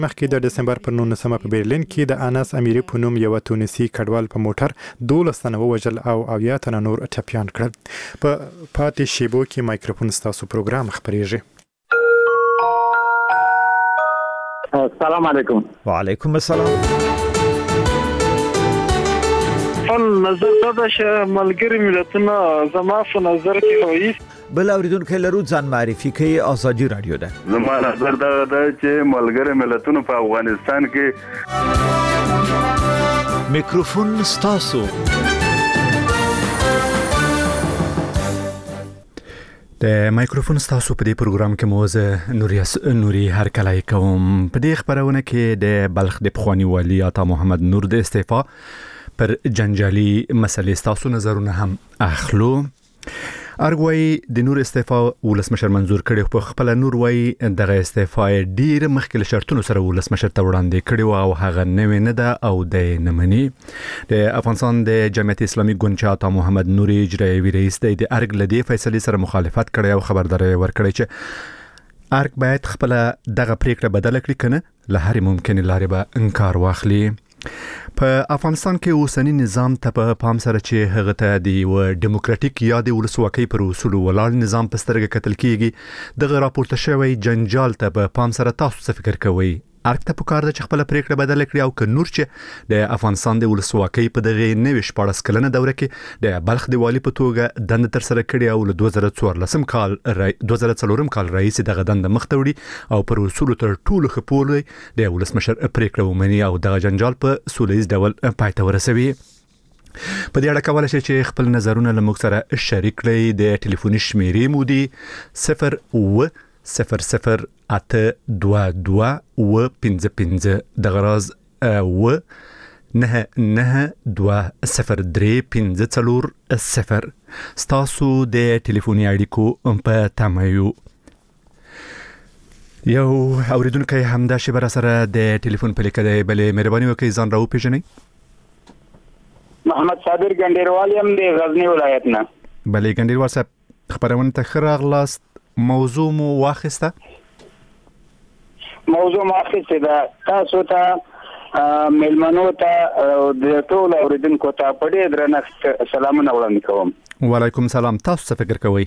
مخکې د دسمبر پر 19 په برلین کې د انس امیری په نوم یو تونسي کډوال په موټر 12 تنه وژل او 10 تنه نور ټپيان کړل. په پاتې شیبو کې مایکروفون ستاسو پروګرام خبريږي. السلام علیکم. وعلیکم السلام. نظر دا چې ملګری ملتونه زما په نظر کې وایي بل اوریدونکو لرو ځان معرفي کوي. ازادي رادیو ده. زما نظر دا چې ملګری ملتونه په افغانستان کې میکروفون ستاسو. د مایکروفون ستاسو په دې پروګرام کې موزه نوري هرکلای کوم. په دې خبرونه کې د بلخ د پخوانی والی عطا محمد نور د استعفا پر جنجالي مسلې ستاسو نظرونه هم اخلو. ارګوي د نور استعفا ولسمشر منزور کړي په خپل نور وای دغه استعفا ډیر مخکې شرطونو سره ولسمشر ته وړاندې کړي او هغه نوې نه ده او د نمنې. د افغانستان د جمعیت اسلامي ګوند عطا محمد نور اجرایي رئیس د ارګ لدی فیصله سره مخالفت کړي او خبرداري ورکړي چې ارګ باید خپل دغه پریکړه بدل کړي کنه له هر ممکنه لارې به انکار واخلي. په افغانستان کې اوسنی نظام ته په پام سره چې هغه ته د ډیموکراټیک یا د ولسواکۍ پر اصول ولاړ نظام په سترګه کتل کیږي. دغه راپورته شوی جنجال ته په پام سره تاسو څه فکر کوئ؟ ارګ ته پکار ده چې خپل پریکړه بدل کړي او که نور چې د افغانستان د ولسواکۍ په دغه 14 کلنه دوره کې د بلخ د والی په توګه دند تر سره کړي او له 2014 کال رئیس دغه دند مخته وړي او پر اصول تر ټولو خپل د ولسمشر پریکړه ومني او دغه جنجال په سولهییز ډول پای ته ورسوي. په دې اړه کولای شئ چې خپل نظرونه له موږ سره شریک کړئ. د ټلیفوني شمیرې مو دی 0008222 د غراز و 99203540 ستاسو د ټلیفوني اړیکو په تمایو. یو اوریدونکو همدا شبر سره د ټلیفون په لیکه دی. بلې مهرباني وکړئ ځان راو پیژنئ. محمد صابر ګنډیروال یم د غزنی ولایت نه. بلې ګنډیروال صاحب خبرونه ته خراغلاست. موضوع مو واخیسته ده. تاسو ته ملمنو ته د ټول اوریدونکو ته په ډېر درنښت سلامونه وړاندې کوم. وعلیکم سلام. تاسو څه فکر کوئ؟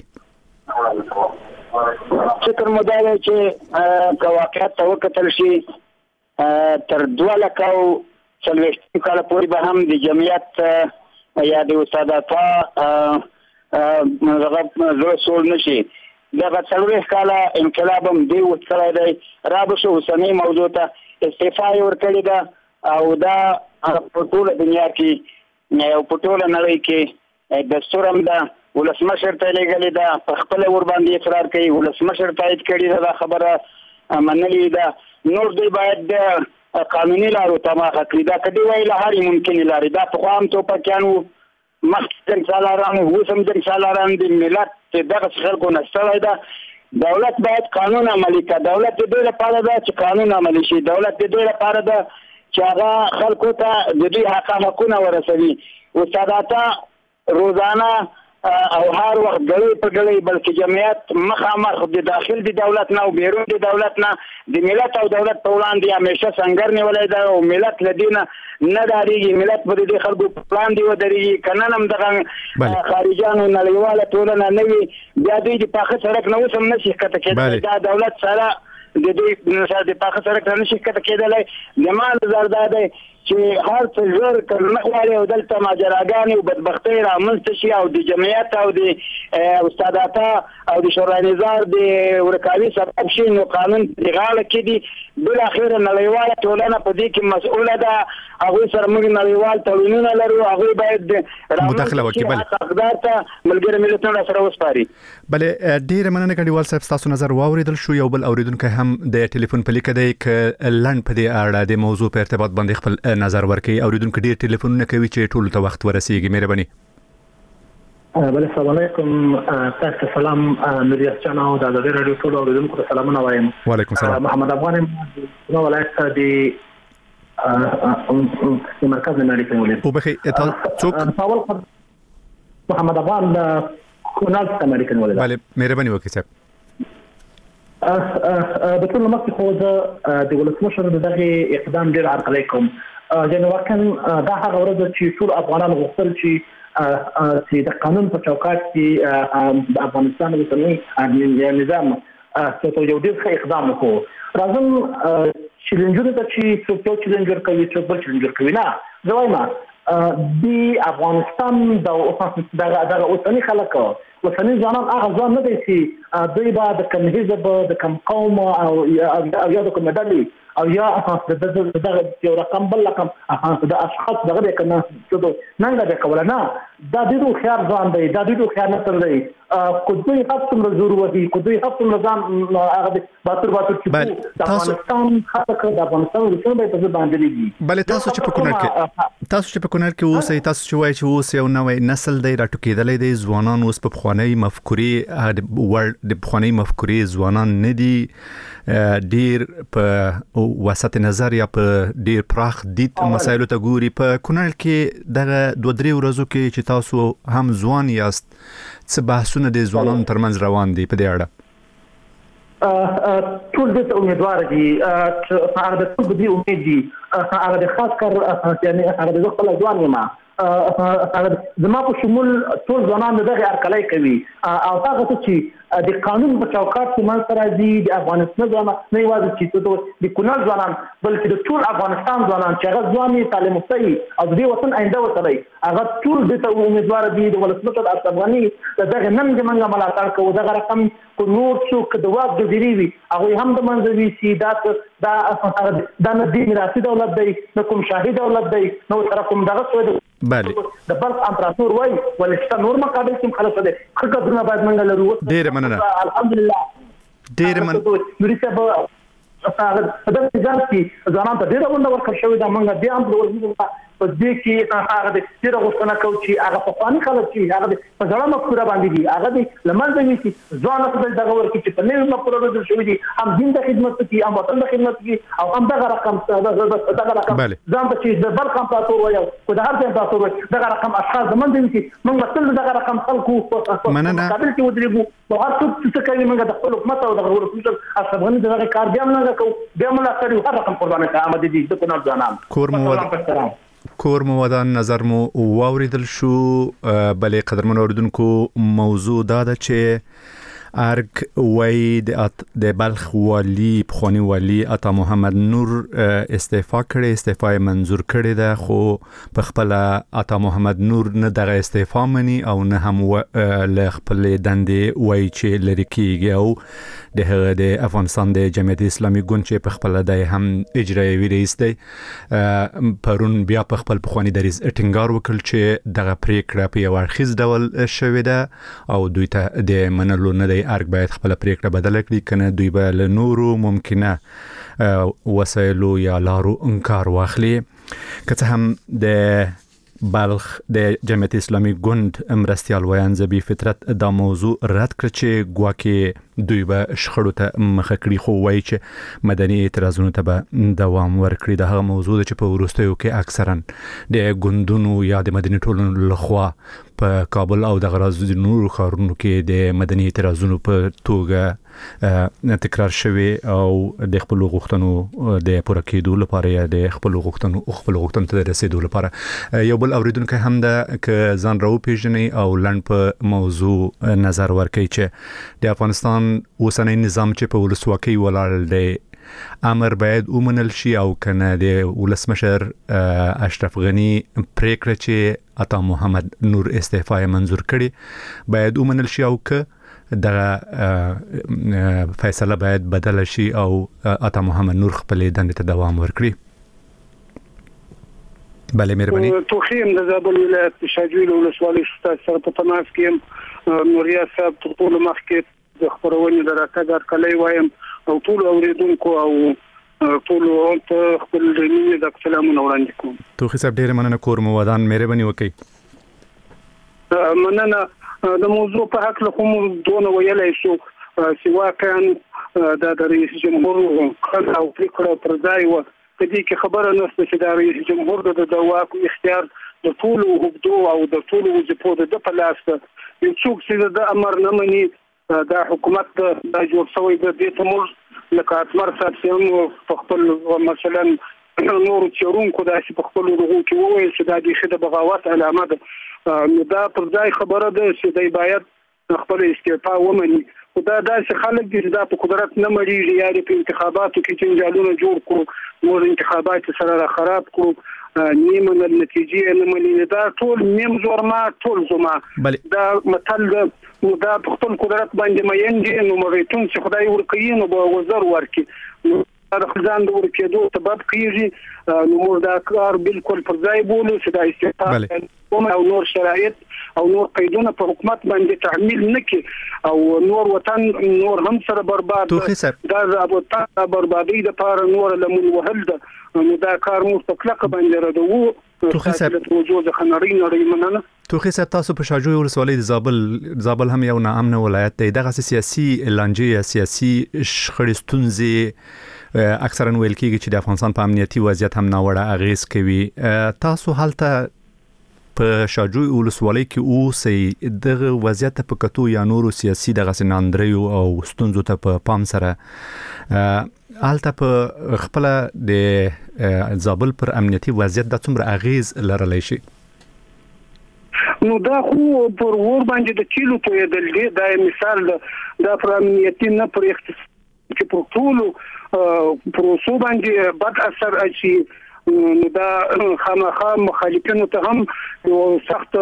فکر مو دا دی چې که واقعیت ته وکتل شي تر 2040 کاله پورې به هم د جمعیت یا د استاداتا زړه سوړ نشي. دغه 40 کاله انقلاب هم دی وکړی دی. را به شو اوسنۍ موضوع ته استعفا یې ورکړې ده او دا په ټوله دنیا کې او په ټوله نړۍ کې دستور هم ده. ولسمشر ته لېږلې ده، په خپله ورباندې اصرار کوي، ولسمشر تایید کړې ده، دا خبره منلې ده. نور دوی باید د قانوني لارو ته مخه کړي. دا که دوی وایي له هرې ممکنې لارې. دا پخوا هم ټوپکیان وو، مخکې جنګسالاران وو، اوس هم جنګسالاران دي. ملت دغسې خلکو نه ستړی ده. دولت باید قانون عملي کړي. دولت د دې لپاره ده چې قانون عملي شي. دولت د دې لپاره ده چې هغه خلکو ته د دوی حقونه ورسوي. استاداتا روزانه او هر وخت ګړی په ګړی بلکې جمعیت مخامخ د داخل د دولت نه او بیرون د دولت نه د ملت او دولت په وړاندې همیشه سنګر نیولی ده او ملت له دې نه ډارېږي. ملت به د دې خلکو په وړاندې ودرېږي. که نن هم دغه خارجیانو نړیواله ټولنه نه وي بیا دوی د پاخه سړک نه اوس هم نشي ښکته کېدلی. دا دولت سره د دوی د پاخه سړک نه نشي ښکته کېدلی. زما نظر دا دی چې هر څه ژر کړنه غواړي او دلته ماجراګانې او بدبختۍ رامنځته شي او د جمعیت او د استاداتا او د شورای نظار د ورکاوي سبب شي نو قانون د غاړه کې دي. بالاخره نړیواله ټولنه په دې کې مسؤله ده. هغوی سره موږ نړیوال تړونونه لرو. هغوی باید مداخله وکړي. بلې حقدار ته ملګري ملتونه سره وسپاري. بلې ډېره مننه ګنډیوال صاحب. ستاسو نظر واوریدل شو. یو بل اوریدونکی هم د ټلیفون په لیکه دی که لنډ په دې اړه د موضوع په ارتباط باندې خپل نظر ورکړي. اوریدونکو ډېر ټلیفونونه کوي چې ټولو ته وخت ورسیږي. مهرباني. بله السلام علیکم. تاسو سلام نوریاس جان او د ازادي رادیو ټول اوریدونکو ته سلامونه وایم. وعلیکم سلام. محمد افغان نو ولایت د مرکز نړۍ کې ولې او بخي څوک محمد افغان د کونړ څخه نړۍ کې ولې. بله مهرباني وکړئ صاحب. د ټول مخکې خو د ولسمشر دغه اقدام ډېر هرکلی کوم. یعنې واقعا دا هغه ورځ ده چې ټول افغانان غوښتل چې د قانون په چوکاټ کې د افغانستان اوسنی نظام یو ډېر ښه اقدام وکړو. راځم چیلنجونو ته چې څوک یو چیلنج ورکوي څوک بل چیلنج ورکوي. نه زه وایم د افغانستان دغه اوسني خلک اوسني ځوانان هغه ځوان نه دی چې دوی به د کوم حزب د کوم قوم او یا د کوم ډلې او یا دغه یو رقم بل رقم د اشخاص دغه دی که نه ننګه دی کوله. نه دا ډېر هوښیار ځوان دی دا ډېر هوښیار نسل دی. که دوی هر څومره زور وهي که دوی هر څومره ځان هغه باتور چې د افغانستان خلک د افغانستان ولسونه به یې په ضد باندې درېږي. بلې تاسو چې په کونړ کې اوسئ تاسو چې وایئ چې اوس یو نوی نسل دی راټوکېدلی دی ځوانان اوس په پخوانۍ مفکورې ځوانان نه دي ډېر په وسط نظر یا په ډېر پراخ دید مسایلو ته ګوري. په کونړ کې دغه 2-3 ورځو کې چې تاسو هم ځوان یاست څه بحثونه د ځوانانو ترمنځ روان دي په دې اړه؟ ټول دې ته امیدوار دي هغه د ټول دې امید دي هغه د خاص کار یعنی هغه د خپل ځوان یم زما په شمول ټول ځوانان دغه هرکلی کوي او هغه څه چې د قانون په چوکاټ کې منځته راځي د افغانستان ځوانان نه یوازې چې د کونړ ځوانان بلکې د ټول افغانستان ځوانان چې هغه ځوان یې تعلیم یافته وي او د دې وطن آینده ورته وي هغه ټول دې ته امیدواره دي د ولسمشر اشرف غني دغه نن زموږ ملاتړ کوو دغه رقم که نور څوک د واک جزیرې وي هغوی هم د منځه وي چې دا نه دې میراثي دولت دی نه کوم شاهي دولت دی نه ورسره کوم دغه څه د بلخ امپراتور وایي ولې نور مقابل کې خلاص دی ښه قدرونه باید موږ لرو. ډېره مننه. الحمدلله ډېر نوري صاحب په دغه نظام کې ځوانانو ته ډېره ونډه ورکړل شوې ده. موږ بیا هم د ولسمشر په دې کې هغه ډېره غوښتنه کوو چې هغه پخواني خلک چې هغه په زړه مفکوره باندې دي هغه دې له منځه یوسي ځوانانو ته دغه ورکړي چې په نوې مفکوره روزل شوي دي هم دین د خدمت وکړي هم وطن د خدمت وکړي او هم دغه رقم ځان ته چې د بلخ امپراتور وایي او که د هر ځای امپراتور وایي دغه رقم اشخاص د منځه یوسي. موږ به تل دغه رقم خلکو په مقابل کې ودرېږو او هر څوک څه کوي موږ د خپل حکومت او د ولسمشر اشرف غني دغه کار بیا هم نه کوو بیا هم ملاتړ یو هر رقم قرباني ته آماده دي د کونړ ځوانان. کور مو ودان نظر مو واوریدل شو. بلې قدرمن اوریدونکو موضوع دا ده چې ارګ وای د بلخ والی پخوانی والی عطا محمد نور استعفا یې منظور کړی ده خو په خپل عطا محمد نور نه دغه استعفا مني او نه هم له خپل دندې وای چې لری کیږي او د افغانستان د جمعیت اسلامي ګوند چې په خپل د هم اجرایي رئیس دی پرون بیا په خپل پخوانی دریز ټینګار وکړ چې دغه پریکړه په یو اړخیز ډول شوې ده او دوی ته د منلو نه دی ارګ باید خپل پریکړه بدل کړي کنه دوی به له نورو ممکنه وسایلو یا لارو انکار واخلي. که څه هم د بلخ د جمعیت اسلامي ګوند مرستیال ویان زبی فطرت دا موضوع رد کړ چې ګواکې دوی به شخړو ته مخه کړي خو وایي چې مدني اعتراضونو ته به دوام ورکړي. د هغه موضوع چې په وروستیو کې اکثرا د ګوندونو یا د مدني ټولنو لخوا په کابل او د غراض نورو ښارونو کې د مدني اعتراضونو په توګه تکرار شوی او د خپل غوښتنو د پوره کېدو لپاره یا د خپل غوښتنو ته رسیدو لپاره یو بل اوریدونکو هم د ک ځان راو پیژني او لند په موضوع نظر ورکړي چې د افغانستان اوسنی نظام چې په ولسواکۍ ولاړ دی امر باید ومنل شي او کنه د ولسمشر اشرف غني پریکړه چې عطا محمد نور استعفا منظور کړي باید ومنل شي او که دغه فیصله باید بدل شي او عطا محمد نور خپل دندې ته دوام ورکړي. بله مهرباني. توخیم د زابل ولایت شاجویل ولسوالۍ سره په تماس کې نوریا صاحب ټول مخکې د خبرونې د راکړه کلی وایم او ټول اوریدونکو او ټول ته خپل دې د سلامونه وړاندې کوم. توخی صاحب ډېر مننه کور مو ودان مهرباني وکړئ. مننه. د موضوع په حق له کوم دونه ویلای شو چې واقعا د رئیس جمهور خپل او فکر پر ځای و په دې کې خبره نشته چې د رئیس جمهور د واک اختیار د ټول حدود او د ټول وظیفو د په لاس یو څوک چې د امر نه مني دا حکومت د جوړ شوی د دې ته موږ لکه اتمر صاحب سم په خپل مثلا نور چورونکو داسې په خپل رغو کې وویل چې دا د خده بغاوت علامه ده. نو دا پر ځای خبره ده چې دوی باید خپل استعفا ومني. خدا داسې خلک دي چې دا په قدرت نه مړیږي یا په انتخاباتو کې جنجالونه جوړ کړو، نور انتخابات سره خراب کړو، نیمه نتیجې نه ملي. دا ټول نیم زور ما ټول زما دا متل دا په خپل قدرت باندې مېن دي. نو مریتون چې خدای ورکوي نو به وزر ورکي، نو دا خلدان د ورکېدو سبب کیږي. نو موږ دا کار بالکل پر ځای بولو چې دا استعفا او نور شرایط او نور قیدونه په حکومت باندې تحمیل نکي او نور وطن نور هم سره برباد دا د بربادي د پاره نور لمن وهل ده. نو دا کار مو په کلکه باندې ردو توخی صاحب وجود خنري نړۍ مننه. توخی صاحب تاسو په شاجوی ولسوالۍ د زابل هم یو ناامن ولایت دی. دغه سیاسي لانجې سیاسي شخړې ستونزې اکثرا ویل کیږي چې د افغانستان په امنیتي وضعیت هم ناوړه اغیز کوي. تاسو هلته په شاجوی ولسوالۍ کې اوسئ، دغه وضعیت په کتو یا نورو سیاسي دغه سناندریو او ستونزو ته په پام سره هلته په خپل د زابل پر امنیتي وضعیت د څومره اغیز لرلی شي؟ نو دا خو پر ور باندې د کیلو په دل دی. دا مثال دا پر امنیتي نه پر اقتصاد کې پر ټولو پروسو باندې بد اثر اچي. نو دا خامخا مخالفینو ته هم یو سخت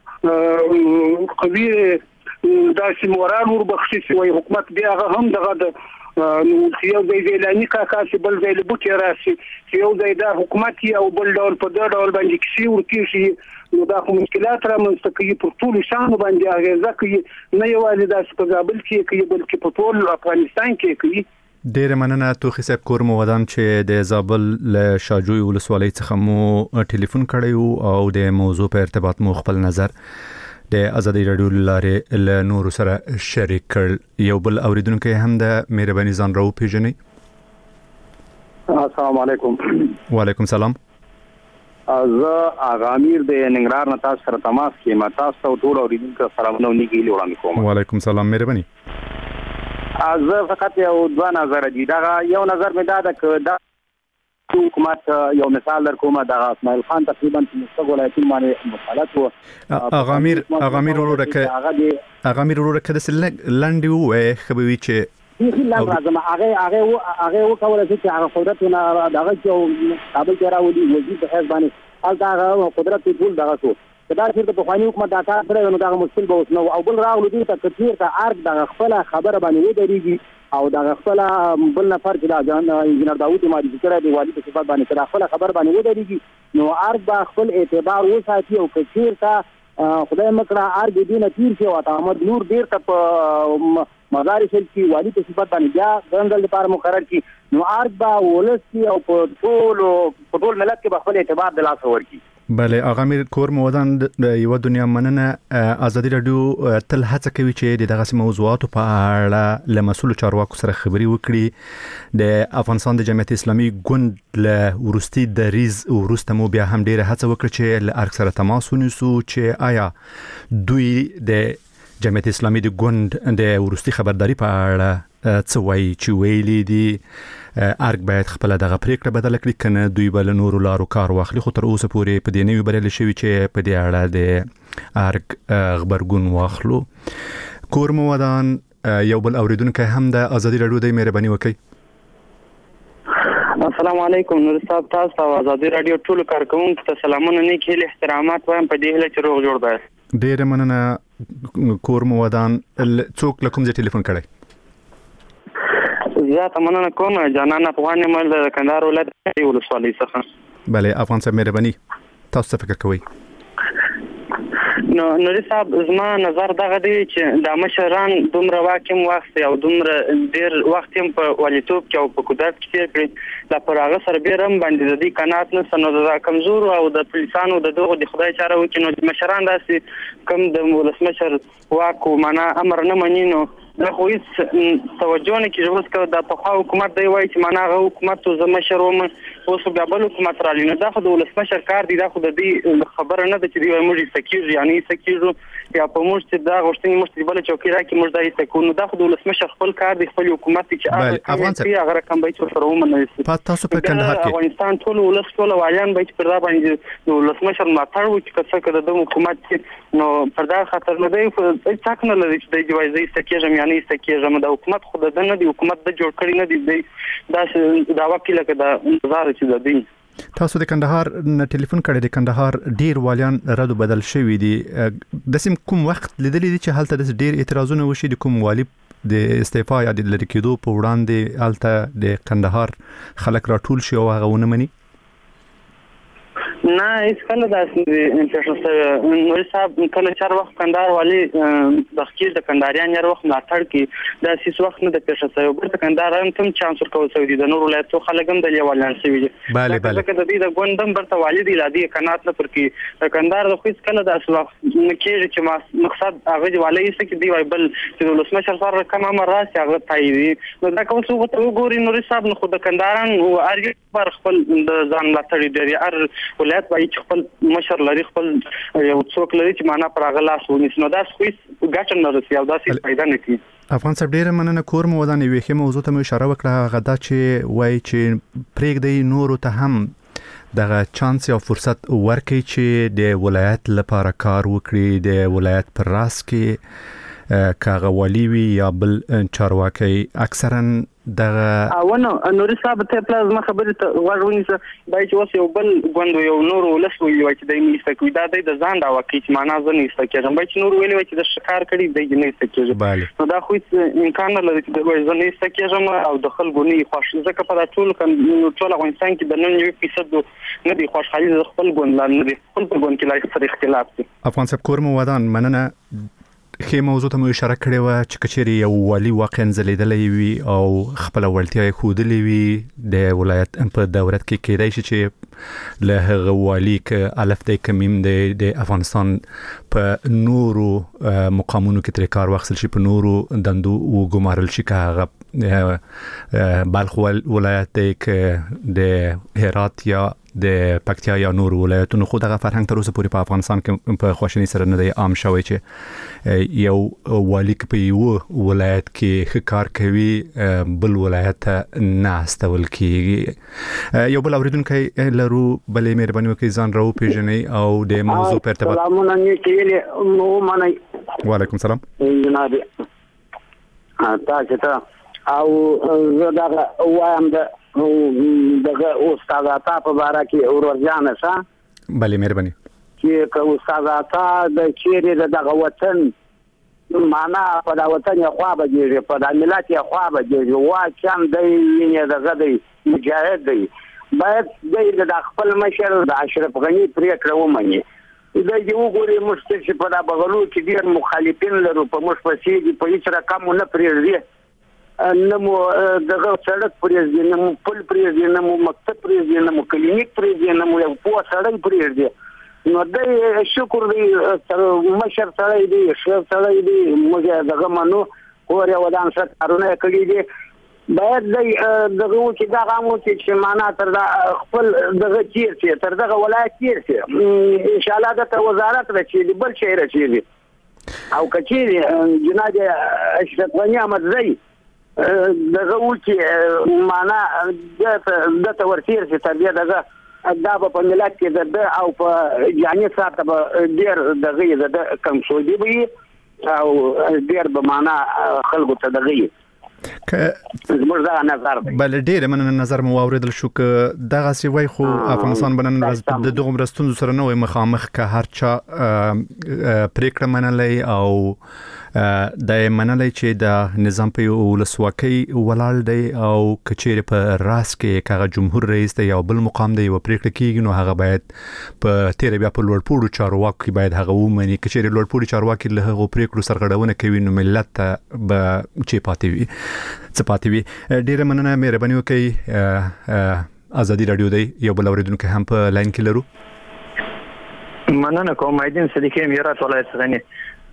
قوي داسې مورال وربخشي چې حکومت بیا هم دغه نو یو ځای اعلاني کاکا چې بل ځای له بوټي راشي چې یو ځای دا حکومت او بل ډول په دا ډول باندې کشي ورکیږي. نو دا خو مشکلات رامنځته کوي، پر ټولو شانو باندې اغیزه کوي، نه یوازې داسې په زابل کې کوي بلکې په ټول افغانستان کې کوي. ډېر مننه توخی صاحب کور مو ودان چې د زابل له شاجوی ولسوالۍ څخه مو ټلیفون کړی او د موضوع په ارتباط مو خپل نظر د ازادي رادیو لارې له نورو سره شریک کړ. یو بل اوریدونکو هم د مهرباني ځان راو پیژنئ. السلام علیکم. وعلیکم سلام. زه اغامیر د ننګرهار نه تاسو سره تماس کیم. تاسو ټول اوریدونکو سلامونه نیکی وړاندې کوم. وعلیکم سلام. مهرباني. زه فقط یو دوه نظر دي. دا یو نظر مې دا ده چې دا حکومت یو مثال در کومه د اسماعیل خان تقریبا په مستقل ولایتونو باندې مسالت و اغامیر ورکه د لنډي وې خبوي چې لاند راځم هغه وکول چې هغه قدرتونه دغه چې کابل کې راوړي وزیر په حساب باندې حال دا قدرت ټول دغه شو دا چې په خواني حکومت دا کار کړی نو دا مشکل به وسنو او بل راغلو دي ته کثیر ته ارګ د خپل خبره باندې ودرېږي او دا خپل بل نفر چې دا ځان انجنیر داوود ماري ذکر دی والی په صفات باندې دا خپل خبر باندې ودرېږي نو ارګ با خپل اعتبار وساتي او کثیر ته خدای مکړه ارګ دې نه تیر شي او احمد نور ډیر ته مزار شل کی والی په صفات باندې بیا غندل لپاره مقرر کی نو ارګ با ولسی او په ټول ملت کې خپل اعتبار د لاس ورکی. بله اغامیر کور مودان د یو دنیا مننه. ازادي رادیو تل هڅه کوي چې دغه موضوعاتو په اړه له مسؤل چارواکو سره خبري وکړي. د افغانستان د جمعیت اسلامي ګوند له ورستي دریز ورسته مو بیا هم ډیره هڅه وکړه چې له ارګ سره تماس ونیسو چې آیا دوی د جمعیت اسلامي د ګوند د ورستي خبرداري په اړه څه وایي چې ویلي دي ارګ باید خپل دغه پریکړه بدل کړي کنه دوی بل نورو لارو کار واخلي. خو تر اوسه پورې په دې نه ویل شوی چې په دې اړه د ارګ خبرګون واخلو. کور مو ودان یو بل اوریدونکو هم د ازادي رادیو د مهرباني وکړي. السلام علیکم نور صاحب تاسو او ازادي رادیو ټول کارکونکو ته سلامونه نه کېل احترامات وایم په دې هله چې روغ جوړ بای. ډېر مننه کور مو ودان. څوک لکم زه ټلیفون کړی زیاته مننه کوم جانان افغان مل د کندهار ولایت ولسوالۍ څخه. بله افغان صاحب مهرباني تاسو څه فکر کوئ؟ نو نور صاحب زما نظر دغه دی چې د مشران دومره واکم وخت او دومره ډیر وخت هم په والیتوب کې او په قدرت کې تیر کړی دا پر هغه سره بیرم باندې د دې قناعت نه سنو د کمزور او د پولیسانو د دغه د خدای چاره وکړي نو مشران داسې کم د ولسمشر واکو معنا امر نه مني نو دا خو هیڅ توجه نه کیږي. اوس که د پخوا حکومت دی وایي چې معنا هغه حکومت زه مشر وم، اوس بیا بل حکومت راغلی، نو دا خو د ولسمشر کار دی. دا خو د دې خبره نه ده چې دوی موږ ایسته کېږو یا نه ایسته کېږو، یا په موږ چې دا غوښتنې موږ ته بله چوکۍ راکړي موږ دا ایسته کوو. نو دا خو د ولسمشر خپل کار دی، خپل حکومت دی چې هغه رقم باید ورسره ومنل شي. تاسو په کندهار کې افغانستان ټول ولس ټول والیان باید پر دا باندې د ولسمشر ملاتړ وکړي که څه که د حکومت کې نو پر دا خطر نه دی. څه نه لري چې د جوایزه ایسته کېږم یا نه ایسته کېږم. د حکومت خو د نه دی، حکومت د جوړ کړی نه دی، دا دا وکیل که د انتظار چې د دی. تاسو د کندهار نه ټلیفون کړی، د کندهار ډیر والیان رد بدل شوی دي. د سیم کوم وخت لیدلی دي چې هلته د ډیر اعتراضونه وشي د کوم والی د استعفا یا د لری کېدو په وړاندې هلته د کندهار خلک راټول شي او هغه ونه مني؟ نه هیڅ کله داسې پیښه شوې. نوري صاحب کله چار وخت کندهار والی د خکیر د کندهاریان یار وخت ملاتړ کوي، دا هیڅ وخت نه د پیښه شوې. بیرته کندهاریان هم چانس ورکول شوی دي، د نورو ولایتو خلک هم د لیوالیان شوي دي. بله ځکه د دې د ګوند برته والی دی لادي قناعت نه پر کې د کندهار د خو هیڅ کله داسې وخت نه کېږي چې مقصد هغه دی والی یې چې دی وای بل چې د ولسمشر سره کوم امر راسي هغه تاییدي. نو دا کوم څه ته وګوري نوري صاحب نو خو د کندهاران او ارګ پر خپل د ځان ملاتړ دی، ار ولایت باید خپل مشر لري، خپل یو څوک لري چې معنا پر هغه لاس ونیسي. نو دا خو ګټه نه رسي او دا څه پیدا نه کوي. افغان صاحب ډیره مننه. کور مو ودانې ویخه موضوع ته مو اشاره وکړه، غدا چې وای چې پرېږدي نورو ته هم دغه چانس یا فرصت ورکړي چې د ولایت لپاره کار وکړي، د ولایت پر راس کې کاغه والی وي یا بل چارواکي. اکثرا دغه اونه نوري صاحب ته پلازما خبرې ته ورونیسه دای چې اوس یو بل غوند یو نور ولس وی چې دای نه کوي، دا د ځان دا واقعي چې معنا ځنه ایسته کېږم، بای چې نور ویلي چې د شکار کړي دی نه ایسته کېږي. نو دا خو امکان نه لري چې د ځنه ایسته کېږم او د خلکو نه خوښ ځکه په ټول افغانستان کې د 99% نه دی خوشحالي د خپل ګوند نه دی، خپل ګوند کې لا څه اختلاف دی. افغان صاحب کور مو ودان مننه. خې موضوع ته مو اشاره کړې و چې کچېری یو والی واقعا زلیدلې وي او خپل ولتیا خودلې وي د ولایت په دولت کې کېدای شي چې له هغه والی ک الف د کمیم د افغانستان په نورو مقامونو کې تر کار واخصل شي، په نورو دندو او ګمارل شي که هغه بلخ ولایت د هرات یا د پکتیا یا نور ولایتونو. خو دغه فرهنګ تر اوسه پورې په افغانستان کې په خوشنۍ سره نه دی عام شوی چې یو والی په یو ولایت کې کار کوي بل ولایت نه استول کیږي. یو بل اوریدونکو لرو بلې مهرباني وکړئ ځان راو پیژنئ او د موضوع په ارتباط. سلامونه نیکې نو منئ. وعلیکم سلام جناب تاسو ته او زه دا وایم دغه استاد عطا په باره کې اورجان سا بله مهرباني چې که استاد عطا د چیرې دغه وطن معنا په دا وطن یې خوا بجېږي، په دا ملت یې خوا بجېږي، واقعا دی وینې دغه دی مجاهد دی، باید دی د خپل مشر د اشرف غني پرېکړه ومني. دا یې وګوري موږ چې په دا بغلو کې ډېر مخالفین لرو، په موږ پسې دي په هېڅ رقم نه پرېږدي، نه مو دغه سړک پرېږدي، نه مو پل پرېږدي، نه مو مکتب پرېږدي، نه مو کلینیک پرېږدي، نه مو یو پوه سړی پرېږدي. نو دی شکر دی مشر سړی دی، ښه سړی دی، موږ دغه منو، کور یې ودان ښه کارونه یې کړي دي. باید دی دغه وکړي دغه هم وکړي چې معنا تر خپل دغه تېر شي، تر دغه ولایت تېر شي، انشاءالله دته وزارت رسېږي، بل شی رسېږي. او که چېرې جناب اشرف غني احمدزی دغه وکړي معنا دته ورتېر شي، تر دې دغه دا په ملت کې د او په جاني ساته به ډېر دغه د کمسودي وي او ډېر به معنا خلکو ته دغه زموږ دا نظر دی. بل ډېر من نظر مو اوریدل شو که دغه سی وای خو افغانستان بنن د دغه مرستون سره نه وي مخامخ که هر چا پریکړه منلې او د منلې چې د نظام په ولسواکۍ ولاړ دی او کچېره په راس کې کاغه جمهور رئیس دی او بل مقام دی او پریکړه کیږي، نو هغه باید په تیر بیا په لوړپوړو چارواکي باید هغه ومني. کچېره لوړپوړو چارواکي له هغه پریکړو سرغړونه کوي نو ملت به چې پاتې وي څه پاتې وي. ډیره مننه، مهرباني وکړئ. ازادي رادیو دی، یو بل اوریدونکو هم په لاین کې لرو. مننه کوم. مایدین صدیقی میرات ولایت څخه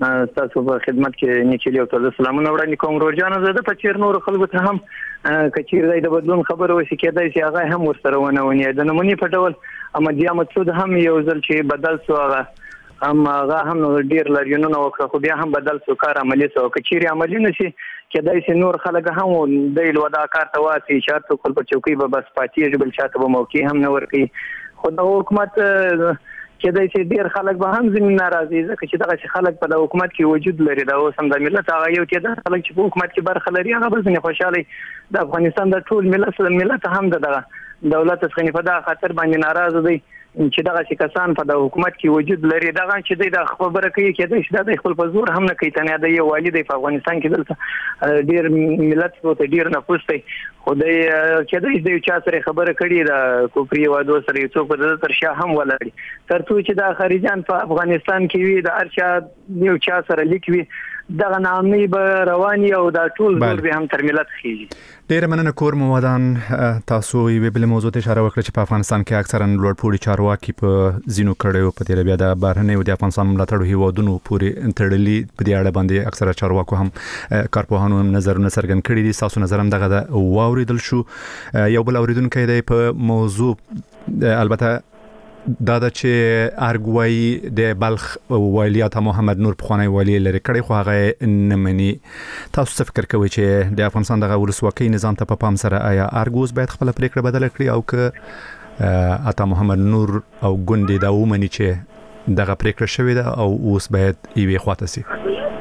تاسو په خدمت کې نیکلی او تاسو سلامونه وړاندې کوم روزانه زه د پچیر نور خلکو ته هم کچیر د بدلون خبره وشي کېدای شي هغه هم ورسره ونی د نمونې په ډول احمدیا مسعود هم یو ځل چې بدل سو هغه هم ډیر لريونه وکړه خو بیا هم بدل سو کار عملی سو کچیر عملی نشي کېدای شي نور خلک هم د الودا کار ته واسي شرط خپل په چوکۍ به بس پاتې بل شاته به موقع هم نه ورکي خو د حکومت کېدای شي ډیر خلک به هم زمين ناراضي ځکه چې دغه خلک په د حکومت کې وجود لري دا اوس هم د ملت هغه یو کې د خلک چې په حکومت کې برخه لري هغه به ځنه خوشاله د افغانستان د ټول ملت هم دغه دولت څخه په دا خاطر باندې ناراض دي چې دغه کسان په د حکومت کې وجود لري دغه چې د خبره کوي کېدای شي د خپل په زور هم نه کوي تنه د یو والد په افغانستان کې دلته ډیر ملت ته ډیر نفوس دی خو د کېدای شي چې سره خبره کړي د کوپری وادو سره یو څوک د تر شاه هم ولري ترڅو چې د خارجان په افغانستان کې وي د ارشاد یو چا سره لیکوي دغه نامې به رواني او د ټول زور به هم تر ملت خيږي ډیر مننه کور موادان تاسو یې بل موضوع ته اشاره وکړه چې په افغانستان کې اکثرا لوړپوړي چارواکي په زینو کړي په تیر بیا د بهرنۍ او د افغانستان ملاتړ هیوادونو پورې تړلي په دې اړه باندې اکثره چارواکو هم کارپوهانو نظرونه څرګند کړي دي تاسو نظر هم دغه واوریدل شو یو بل اوریدونکو دی په موضوع البته دا چې ارګوای د بلخ والی عطا محمد نور پخوانی والی لري کړي خو هغه نمنې تاسو څه فکر کوئ چې د افغانستان د ولسواکۍ نظام ته په پام سره آیا ارګوز باید خپل پریکړه بدل کړي او که عطا محمد نور او ګوندې دا ومني چې دغه پریکړه شوې ده او اوس باید یې خواته سي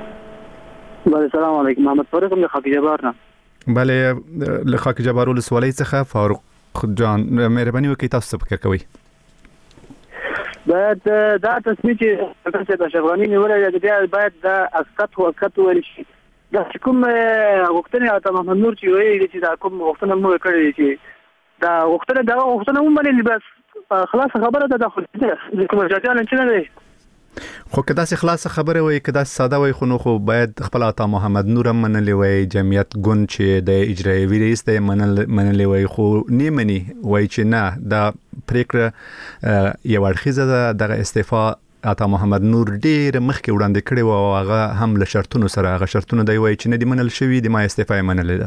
السلام علیکم محمد فاروق د خاک جبار نه بله له خاک جبار ولسوالۍ څخه فاروق جان مهرباني وکړئ تاسو څه فکر کوئ باید دا تصمیم چې د افغاني نیولې بیا باید د اسقط ویل شي دا کوم وختونه عطا محمد نور چې وایي چې دا کوم وختونه مو کړی چې دا وختونه مو باندې بس خلاص خبره ده د کوم ځاتان چې نه دی خو کدا سي خلاص خبره وای کدا ساده وای خو باید خپل عطا محمد نور منلې وای جمعیت ګوند چې د اجرایي رئیس ته منلې وای خو نیمني وای چې نه دا پریکړه یو اړخیزه د استعفا عطا محمد نور ډیر مخکې وړاندې کړی و هغه هم له شرطونو سره هغه شرطونه دی وای چې نه دی منل شوی د ما استعفا منلې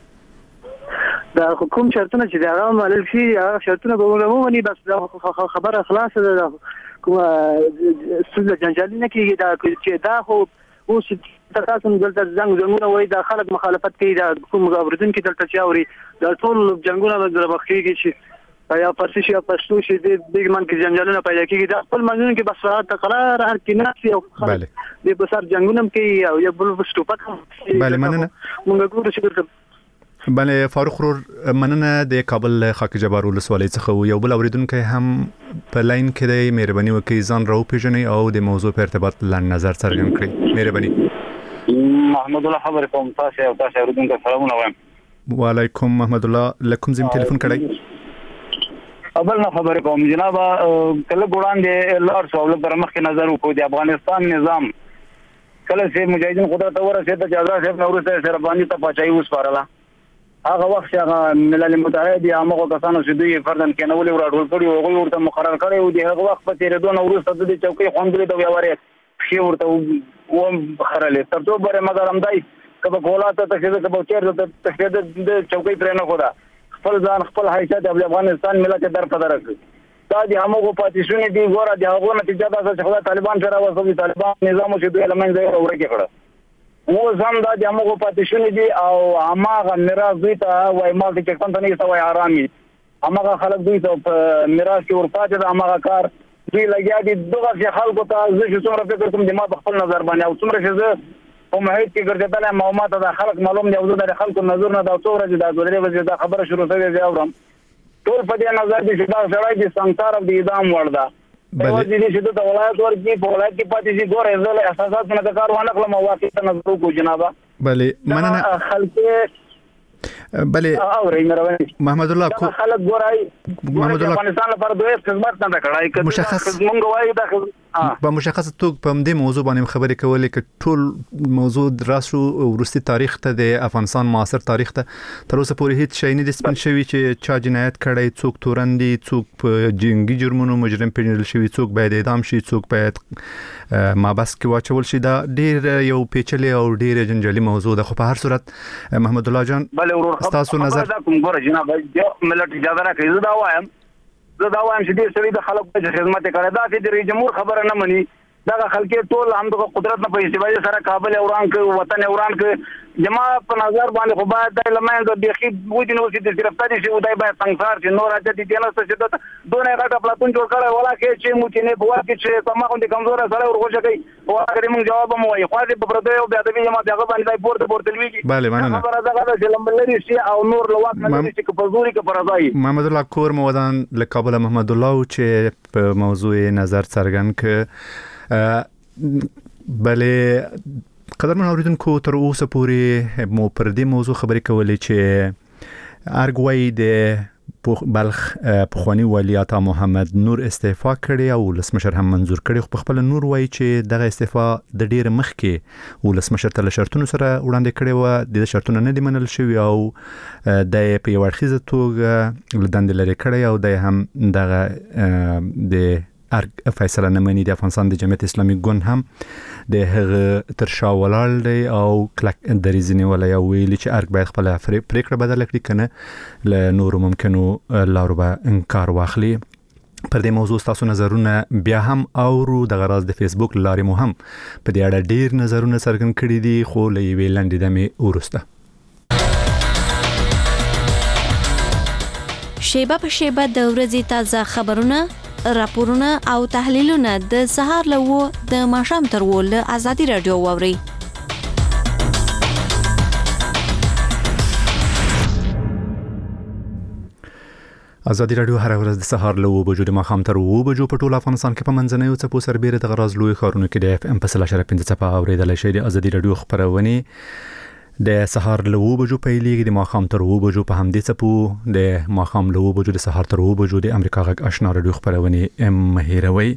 ده دا حکومت شرطونه چې دا منل شي هغه شرطونه به ومني بس خبره خلاصه ده کومه څه جنجال نه کیږي دا چې دا خو اوس تاسو دلته زنګونه وای دا خلک مخالفت کوي دا کوم اوریدون کې دلته چاوري دا ټول جنگونه د بخښيږي چې یا پرسي شي پښتو شي د بیگ من کې جنجالونه پیدا کیږي دا خپل منځونه کې بس فرات قرار هر کې نفسي او خلک د بسر جنگونه کوي او یو بل وشتوپک بله مننه موږ ګورو چې بله فاروق رور مننه د کابل خاک جبار ولسوالۍ څخه یو بل اوریدونکو هم په لاین کې دی مهرباني وکړئ ځان راو پیژنئ او د موضوع په ارتباط لاندې نظر څرګند کړئ مهرباني محمد الله خبر کوم تاسو اوریدونکو سلامونه وایم وعلیکم محمد الله لکم زم ټلیفون کړئ اول نه خبر کوم جناب کله ګوړاندې لار سوال پر مخ کې نظر وکړو د افغانستان نظام کله چې مجاهدین قدرت ورسېد د جزا صاحب نورسته سره باندې ته پچای وسپارله هغه وخت هغه ملل متحد یا هغه کسانو چې دوی فردن کې نو ولې راټول کړي او هغه ورته مقرر کړي او د هغه وخت په تیر دوه ورسته د چوکۍ خوندې د ویواره شی ورته و خرلې تر څو بره مګر همدای کبه کولاته ته چې کبه چیر د تخدید د چوکۍ پر نه خورا خپل ځان خپل حیثیت د افغانستان ملت در په درک دا د هغه پاتیشونه دی ګوره د هغه نتیجه ده چې طالبان سره وسوي طالبان نظام چې دوی لمن ځای اورګه کړه مو زم دا د هغه پاتیشونه دي او هغه میراث دوی ته وای مال چې څنګه نه سوي آرامي هغه خلک دوی ته میراث کې ورپاتې د هغه کار دوی لګیا دي دغه خلکو ته زه څومره فکر کوم د ما په خپل نظر باندې او څومره چې زه په محیط کې ګرځېدل معلومات د خلک معلوم دي او د خلکو نظر نه دا څومره چې دا غوړې وځي دا خبره شروع شوه دی اورم ټول په دې نظر کې چې دا سړی د سنگسار د اعدام وړ ده بله دې چې د ولایت ورکی په ولایت کې پاتې شي ګوره زله اساسات نه کار ونه کړم واقعي نظر کو جنابه بله مننه خلک بله اوري محمد الله خلک ګورای محمد الله افغانستان لپاره دوی خدمت نه کړای مشخص مونږ وایو دا په مشخصه توګه په دې موضوع باندې خبرې کولې چې ټول موضوع راسو ورستي تاریخ ته د افغانستان معاصر تاریخ ته تر اوسه پورې هیڅ شی نه د سپین شوی چې چا جنایت کړی، څوک تورندي، څوک په جنگي جرمونو مجرم پیژندل شوی، څوک باید اعدام شي، څوک باید مابس کې واچول شي. دا ډیر یو پیچلې او ډیر جنجالي موضوع ده. خو په هر صورت محمد الله جان تاسو نظر کوم ګور جناب یو ملت اجازه راکړي زه دا وایم چې دې سړي د خلکو په خدمت کړي. دا چې د رئیس جمهور خبره نه مني، دا خلک ټول هم د قدرت نه په استفاده سره کابل اوران کې وطن اوران کې جما په نظر باندې خو باید د لمن د بيخي وځي نو چې گرفتاری شي ودای باید څنګه چې نور راځي دي نه څه چې دونه غټه پلاتون جوړ کړي ولا کې چې مو چې نه بوا کې چې کومه کوم کمزور سره ورغوښه کوي او هغه موږ جواب مو وایي خو دې په پردو او بیا د جما دغه باندې پورته لويږي. bale مننه خبره ده چې لمبلري شي او نور لوات نه لري چې په زوري کې پرځای. محمد الله کور مودان له کابل محمد الله چې په موضوع نظر څرګند ک بلې قدرمن اوریدونکو تر اوسه پورې مو پر دې موضوع خبرې کولې چې ارګوي د بلخ پخوانی ولی عطا محمد نور استعفا کړي او ولسمشر هم منزور کړي. خو خپل نور وایي چې دغه استعفا د ډیر مخکې ولسمشر ته شرطونو سره وړاندې کړي و، د شرطونو نه دی منل شوی او د په یو اړخیزه توګه لدند لري کړي او د هم دغه د ارګ فیصله نه مني. د افغانستان د جمعیت اسلامي ګوند هم د هغه تر شا ولاړ دی او کلک دریځ نیولای او ویلي چې ارګ باید خپل پریکړه بدل کړي کنه له نور ممکنو لارو به انکار واخلي. پر دې موضوع تاسو نظرونه بیا هم اورو د غراز د فیسبوک لارې مو هم په دې اړه ډیر نظرونه څرګند کړي دي. خو له یوې لنډې دمې ورسته شیبه په شیبه د ورځې تازه خبرونه، راپورونه او تحلیلونه د سهار له 9 د ماښام تر 10 له ازادي رادیو واوري. ازادي رادیو هر ورځ د سهار له 9 بجو د ماښام تر 10 بجو په ټول افغانستان کې په منځنیو څپو سربېره د غراز لوی ښارونو کې د FM په 3.5 څپه اوریدلای شئ. د ازادي رادیو خبرونه د سهار له 9 بجو پیلېږي، د ماښام تر 9 بجو په همدې څپو، د ماښام له 9 بجو د سهار تر 9 بجو د امریکا غږ آشنا رادیو خبرونه مهیروي.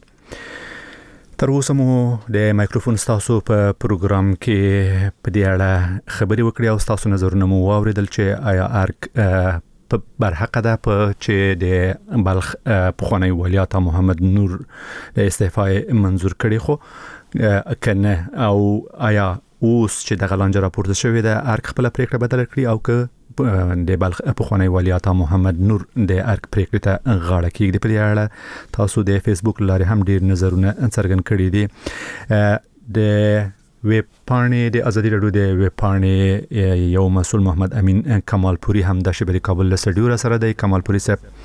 تر اوسه مو د مایکروفون تاسو په پروګرام کې په دې اړه خبرې وکړې او تاسو نظرونه مو واوریدل چې آیا ارګ په برحق ده په چې د بلخ پخوانی ولی عطا محمد نور د استعفا منزور کړي خو کنه او آیا اوس چې د غلانجه راپورته شوې ده ارګ خپل پریکړه بدل کړي او که د بلخ پخوانی ولی عطا محمد نور د ارګ پریکړه ته غاړه کېږدي. په دې اړه تاسو د فیسبوک لارې هم ډیر نظرونه څرګند کړي دي. د ویب پاڼې د ازادي رادیو د ویب پاڼې یو مسؤل محمد امین کمالپوري هم د شبري کابل له سټډیو سره دی. کمالپوري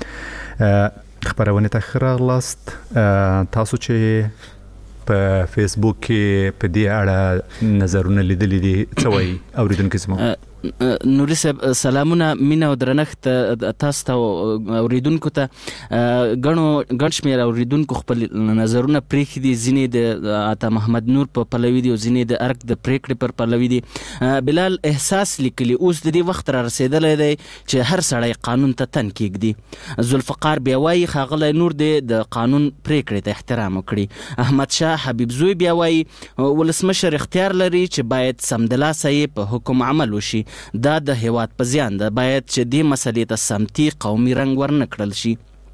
صاحب خبرونه ته خراغلاست. تاسو چې په فیسبوک کې په دې اړه نظرونه لیدلې دي څه وایي اوریدونکو زموږ؟ نوري صاحب سلامونه، مینا او درنښت تاسو ته اوریدونکو ته غن شمیر اوریدونکو خپل نظرونه پریخي دي. ځینې د عطا محمد نور په پلوي دي او ځینې د ارګ د پریکړې پر پلوي دي. بلال احساس لیکلي اوس د دې وخت را رسیدلی دی چې هر سړی قانون ته تن کېږدي. ذوالفقار بیا وایي ښاغلی نور د قانون پریکړې ته احترام وکړي. احمد شاه حبیب زوی بیا وایي ولسمشر اختیار لري چې باید سمدلاسه یې په حکم عمل وشي. دا د هیواد په زیان ده، باید چې دې مسلې ته سمتي قومي رنګ ورنکړل شي.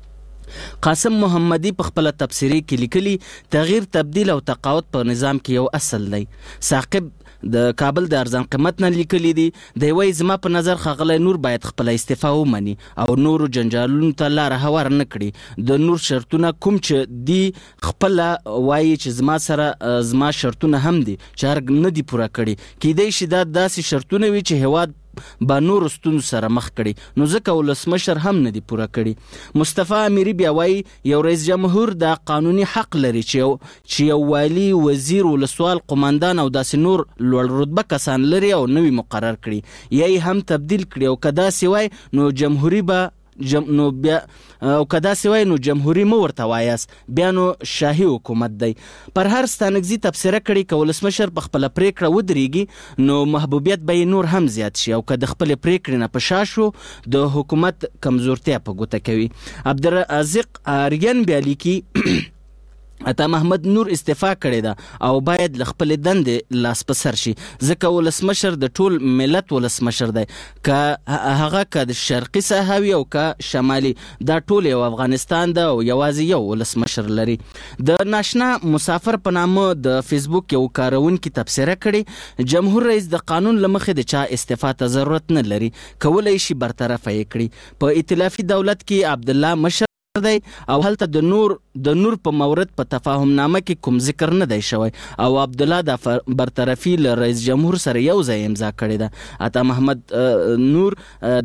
قاسم محمدي په خپل تفسیری کې لیکلي تغییر تبدیل او تقاعد په نظام کې یو اصل دی. ثاقب د کابل د ارزان قیمت نه لیکلي دي د وای زما په نظر خغلی نور باید خپل استعفا ومني او نور جنجالونو ته لار هوار نه کړي. د نور شرطونه کوم چې دی خپل وای چې زما سره زما شرطونه هم دي چې ارګ نه دي پوره کړي. کیدای شي دا داسې شرطونه وي چې هواد با نور ستون سره مخ کړي نو ځکه ولسمشر هم نه دی پوره کړي. مصطفی امیری بیا وایي یو رئیس جمهور دا قانوني حق لري چې یو والی، وزیر، ولسوال، قوماندان او داسې نور لوړ رتبه کسان لري او نوی مقرر کړي یا یې هم تبدیل کړي او که داسې وای نو جمهوری به نو بیا او کدا سوای نو جمهوریت مو ورته وایاست بیا نو شاهي حکومت دی. پر هر ستانګزي تفسیره کړي که ولسمشر په خپل پریکړه ودرېږي نو محبوبیت به نور هم زیات شي او که د خپل پریکړې نه په شا شو د حکومت کمزورتیا په ګوته کوي. عبدالرزاق آریان بیا لیکي عطا محمد نور استعفا کړې ده او باید خپل دندې لاس په سر شي ځکه ولسمشر د ټول ملت ولسمشر دی که هغه که د شرقي صحاوي او که شمالي دا ټول یو افغانستان ده او یوازې یو ولسمشر لري. د ناشنا مسافر په نامه د فیسبوک یو کارونکي تبصره کړي جمهور رئیس د قانون لمخې د چا استعفا ته ضرورت نه لري کولای شي برطرفه یې کړي. په ائتلافي دولت کې عبدالله مشر دی او هلته د نور په مورد په تفاهم نامه کې کوم ذکر نه دی شوی او عبدالله د برطرفي له رئیس جمهور سره یو ځای امضا کړې ده. عطا محمد نور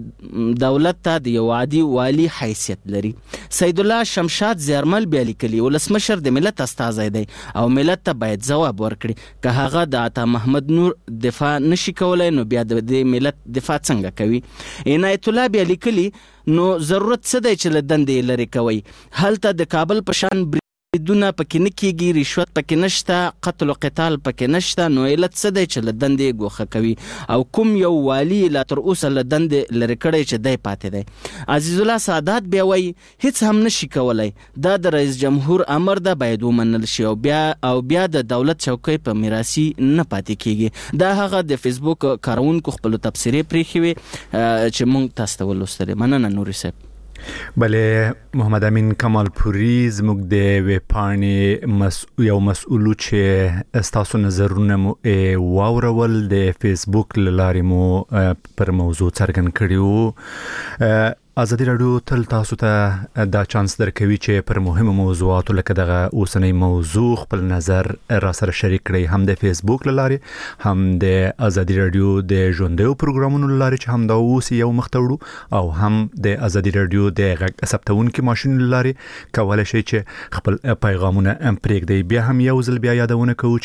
دولت ته د یو عادي والی حیثیت لري. سید الله شمشاد زیارمل بیا لیکلي ولسمشر د ملت استازی دی او ملت ته باید ځواب ورکړي که هغه د عطا محمد نور دفاع نشي کولای نو بیا د ملت دفاع څنګه کوي. عنایت الله بیا لیکلي نو ضرورت څه دی چې له دندې لرې کوي. هلته د کابل په شان بریدونه پکې نه کېږي، رشوت پکې نشته، قتل و قتال پکې نشته، نو علت څه دی چې له دندې ګوښه کوي او کوم یو والی لا تر اوسه له دندې لرې کړی چې دی پاتې دی. عزیز الله سعادت بیا وایي هیڅ هم نشي کولی، دا د رئیس جمهور امر ده باید ومنل شي او بیا د دولت چوکۍ په میراثي نه پاتې کېږي. دا هغه د فیسبوک کارونکو خپلو تبصرې پرېښې وې چې موږ تاسو ته ولوستلې. مننه نوري صاحب. بله محمد امین کمال پوری زموږ د ویبپاڼې یو مسؤل چې ستاسو نظرونه مو واورول د فیسبوک له لارې مو پر موضوع څرګند کړي وو. ازادي رادیو تل تاسو ته دا چانس درکوي چې پر مهمو موضوعاتو لکه دغه اوسنۍ موضوع خپل نظر را سره شریک کړئ، هم د فیسبوک له لارې، هم د ازادي رادیو د ژوندیو پروګرامونو له لارې چې هم دا اوس یو مخ ته وړو، او هم د ازادي رادیو د غږ ثبتونکي ماشین له لارې کولی شئ چې خپل پیغامونه پرېږدئ. بیا هم یو ځل بیا یادونه کوو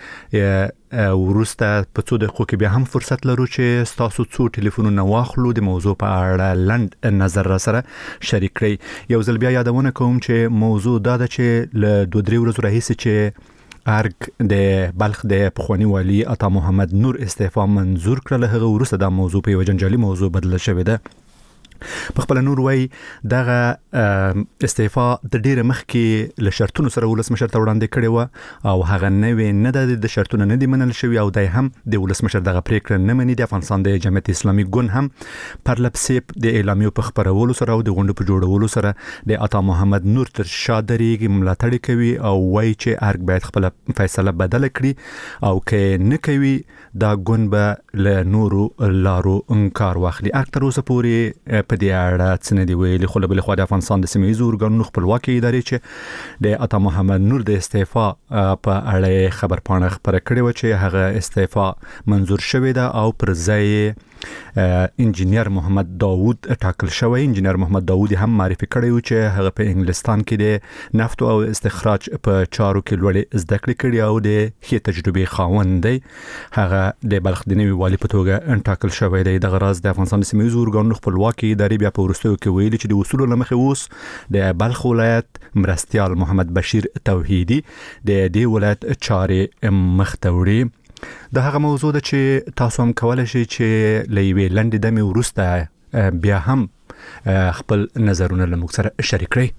چې وروسته په څو دقیقو کې بیا هم فرصت لرو چې ستاسو څو ټلیفونونه واخلو د موضوع په اړه لنډ نظر را سره شریک کړئ. یو ځل بیا یادونه کوم چې موضوع دا ده چې له 2-3 ورځې راهیسې چې ارګ د بلخ د پخوانی والی عطا محمد نور استعفا منظور کړله، هغه وروسته دا موضوع په یو جنجالي موضوع بدله شوې ده. په خپل نور وای دغه استعفا د ډیره مخکې له شرطونو سره ولسمشر ته وړاندې کړي و او هغه نه د شرطونو نه دی منل شوی او دای هم د ولسمشر دغه پریکړه نه مني. د افغانستان د جمعیت اسلامي ګوند هم پر لپسیپ د اعلامیو په خبرولو سره او د غونډو په جوړولو سره د عطا محمد نور تر شا درېږي، ملاتړ کوي او وای چې ارګ باید خپل فیصله بدل کړي او که نه کوي دا ګوند به له نورو لارو انکار واخلي. ارګ تر اوسه پورې په دې اړه څه نه دی ویلي، خو له بلې خوا د افغانستان د سیمه ییزو ارګانونو خپلواکي ادارې چې د عطا محمد نور د استعفا په اړه خبرپاڼه خپره کړې وه چې هغه استعفا منظور شوې ده او پر ځای انجینیر محمد داوود ټاکل شوی. انجینیر محمد داوود هم معرفي کړی و چې هغه په انګلستان کې د نفت او استخراج په چارو کې لوړې زده کړې کړې او د ښې تجربې خاوند دی. هغه د بلخ د نوي والي په توګه ټاکل شوی دی. دغه راز د افغانستان د سیمه ییزو ارګانونو خپلواکي ادارې بیا په وروستیو کې ویلي چې د اصولو له مخې اوس د بلخ ولایت مرستیال محمد بشیر توحیدي د دې ولایت چارې مخ ته وړي. د هغه موضوع ده چې تاسو هم کولی شئ چې له یوې لنډې دمې وروسته بیا هم خپل نظرونه له موږ سره شریک کړئ.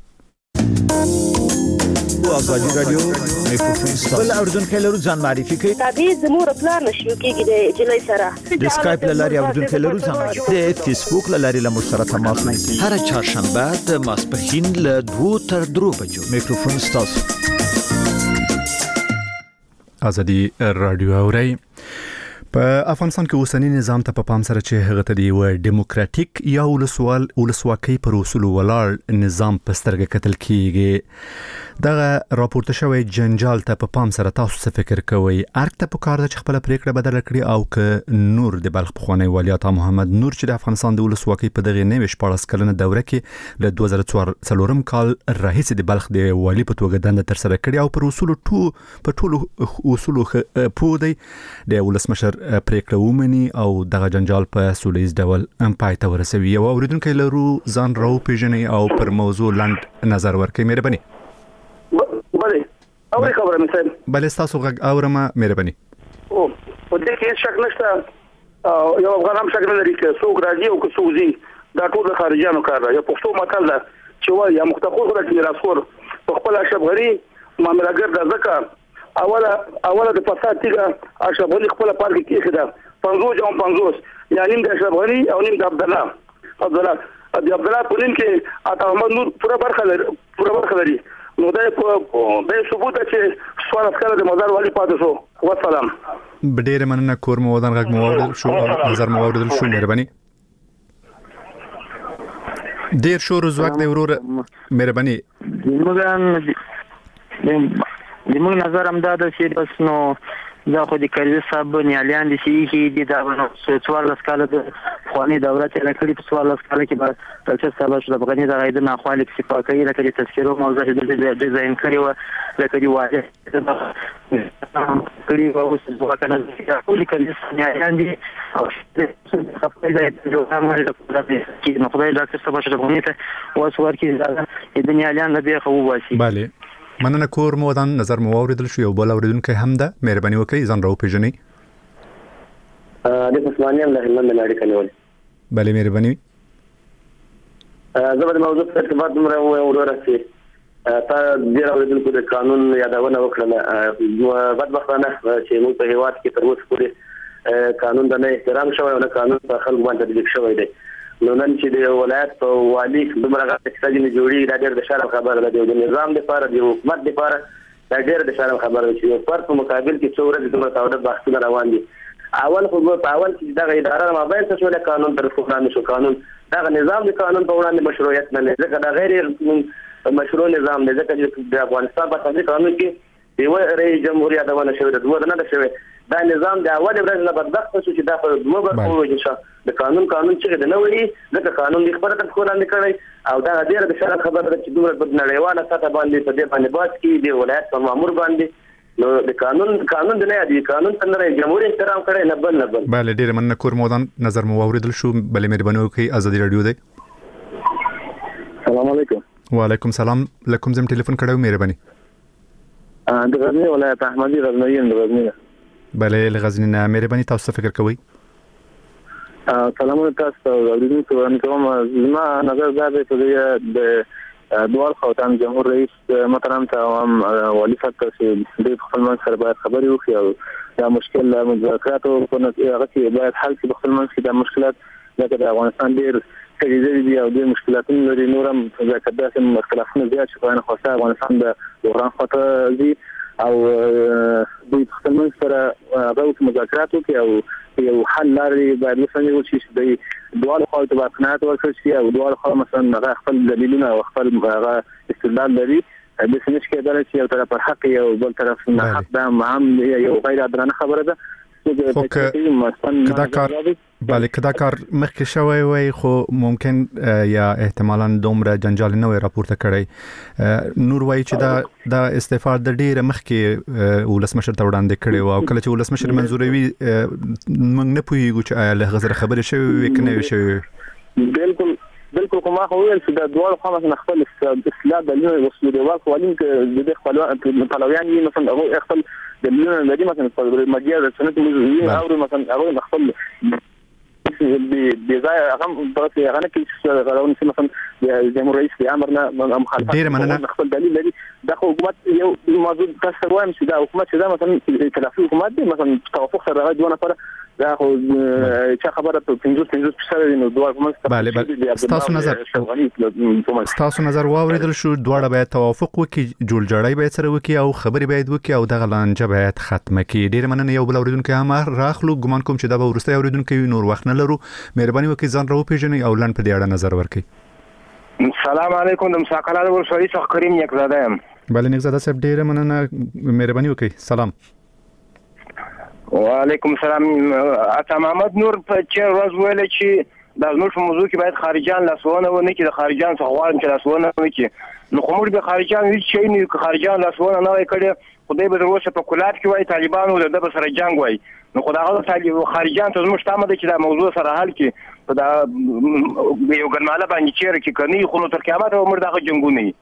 ازادي رادیو میکروفون بل اوردونکو لرو ځان معرفي کوي. تابع زموږ پلان نشو کېږي د جلای سره د اسکایپ لاري اوردونکو لرو ځان معرفي د فیسبوک لاري له مشترک تماس نیسي. هر چهارشنبه د ماسپښین له 2 تر 3 بجو میکروفون ستاسو. ازادي رادیو اوري. په افغانستان کې اوسنی نظام ته په پام سره چې هغه ته دی ډیموکراتیک یا ولسواکۍ پر اصول ولاړ نظام په سترګه کتل کیږي. دغه راپورته شوی جنجال ته په پام سره تاسو څه فکر کوئ؟ ارګ ته پکار ده چې خپل پریکړه بدل کړي او که نور د بلخ پخوانی والی عطا محمد نور چې د افغانستان د ولسواکۍ په دغه 14 کلنه دوره کې له 2004 کال راهیسې د بلخ د والی په توګه دنده تر سره کړي او پر اصول په ټولو اصول په دی د ولسمشر پریکړه ومني او دغه جنجال په سولیز ډول پای ته ورسوي. یو اوریدونکو لرو ځان راو پیژني او پر موضوع لنډ نظر ورکړي. مهرباني. بله اوري خبره مې صاحب. بله تاسو غږ اورم. مهرباني. او په دې کې شک نشته یو افغان هم شک نه لري چې څوک راځي او که څوک ځي دا ټول خارجيانو کار دی. یو پښتو متل ده چې وايي یا مختخور ولا چې راسور په خپل اشرف غری معاملګر د ځکه اوله د فساد تیګه اشرف غنی خپل پارک کې خدا 50 یعنی د اشرف غنی او نیم د عبد الله په نیم کې عطا محمد نور پوره برخه لري نو دا به ثبوت چې سوال کړه د مزار والی پاتې شو والسلام ډېر مننه کور مو ودان غږ مو اورېدل شو او نظر مو اورېدل شو مهرباني ډېر شو روز وخت دی ورور مهرباني زموږ نظر هم دا ده چې بس نو دا خو د کرزي صاحب نیالیان دي چې دي دا نو 14 کاله د خواني دوره چې لکړي په 14 کاله کې به تلچ صاحب شو په غني دا غیده نه خالي کې پاکي لکه د تذکرو موضوع د ډیزاین کړی و لکه دی واجه کړي و اوس په کنه ټول کرزي نیالیان دي او خپل ځای جو هم چې نو خدای ډاکټر صاحب شو په غني ته اوس ورکی د نیالیان له دی خو واسي bale مننه کور مو ودان نظر مو اوریدل شو یو بل اوریدونکو هم ده مهرباني وکړئ ځان راو پیژنئ د عثماني الله هلمند لاري کنيول bale مهرباني زبر موضوع په ارتباط عمره ورور سي تا ډیر اوریدونکو د قانون یادونه وکړه بدبختانه چې موږ په هیواد کې تر اوسه پورې قانون د نه احترام شوی او نه قانون په خلکو باندې تطبیق شوی دی نو نن چې د ولایت په والی دومره اقتصادي نه جوړي دا ډېر د شرم خبره ده د نظام لپاره د حکومت لپاره دا ډېر د شرم خبره ده چې پر په مقابل کې څو ورځې دومره تاوده بحثونه روان دي اول خو په اول کې دا اداره مابین څه شو قانون تر فوقانه شو قانون دا نظام د قانون په وړاندې مشروعیت نه لري ځکه دا غیر مشروع نظام دی ځکه چې د افغانستان په تطبیق قانون کې یو رئیس جمهوریت دونه شوی د دوه نه شوی دا نظام د اول ورځ نه بدبخت شو چې دا په دوه برخو وجه د قانون چې د نوې ځکه قانون د خبره تر کوله نه کړی او دا ډیره د شرط خبره ده چې دومره په نړیواله سطح باندې په دې باندې باز کې د ولایت په مامور باندې نو د قانون د نه دی قانون څنګه جمهوریت احترام کړي نه بل bale ډیره مننه کور مو ودان نظر مو اوریدل شو bale مهرباني وکړئ ازادي رادیو دی السلام علیکم وعلیکم السلام لکم زم ټلیفون کړو مهرباني د غزنی ولایت احمدی غزنی د غزنی bale لغزنی نه مهرباني تاسو فکر کوئ سلام تاسو اوریدونکو کوم زما نظر دا دی چې د دوار خوتان جمهور رئیس محترم ته هم والی صاحب چې د خپل منځ سره باید خبري وکړي او دا مشکل مذاکراتو په نتیجه کې باید حل شي خپل منځ کې د مشکلات لکه د افغانستان ډیر کلیدي دي او د مشکلاتونو لري نورم ځکه داسې مختلفونه زیات شي په خاصه افغانستان د بحران خطر دي او د خپل منځ سره غوښتل مذاکرات وکړي او یو حل لري باید وسنګ وشي چې د دوه خوا ته باقنات ورکړي شي او دوه خوا مثلا خپل دلیلونه او خپل استدلال لري د سنش کې دا چې یو طرف حق یو بل طرف نه حق دا هم یو غیر عادلانه خبره ده کدا کار مخکې شوی وي خو ممکن یا احتمالاً دومره جنجال نه وي راپورته کړی نور وایي چې دا استعفا د ډیره مخکې ولسمشر ته وړاندې کړی او کله چې ولسمشر منزوروي موږ نه پوهیږو چې له غزر خبرې شوی وي کنه وي شوی بالکل کومه خو ویل چې د دوه خوا مثلا خپل اصلاح د لوی وسلو دی واکو ولین کې د خپل طلبيان یې مثلا هغه خپل د لوی د مثلا په مجال د سنت او مثلا هغه خپل د ځای هغه په هغه کې غواړم چې مثلا د جمهور رئیس د امرنا مخالفت خپل دلیل لري د حکومت یو موضوع تاسو وایم چې د حکومت چې مثلا ائتلافي حکومت دی مثلا توافق سره راځي ونه پر دا خو چې خبره په 50% نو دوه کوم تاسو نظر واوریدل شو دواړه باید توافق وکړي جوړ جوړای باید سره وکړي او خبري باید وکړي او دغه لانجه باید ختمه کړي ډیر مننه یو بل اوریدونکو هم راخلو ګمان کوم چې دا به ورسته اوریدونکو نور وخت نه لرو مهرباني وکړئ ځان راو پیژنئ او لاند په دې اړه نظر ورکړئ السلام علیکم د مساقلات ولسوالۍ څخه کریم نیکزاده یم bale نیکزاده صاحب ډیر مننه مهرباني وکړئ سلام وعلیکم السلام عطا محمد نور په چیر ورځ ویل چې د زموږ په موضوع کې باید خارجان لاسونه ونه کړي د خارجان څخه غواړم چې لاسونه وکړي نو خو موږ به خارجان هیڅ شي نه خارجان لاسونه نه وای کړي خدای به دروسه په کولات کې وای طالبانو د به سره جنگ وای نو خدای هغه خارجان ته زموږ تامه ده چې دا موضوع سره حل کړي په دا یو ګرماله باندې چیر کې کني خو نو تر قیامت عمر دغه جنگونه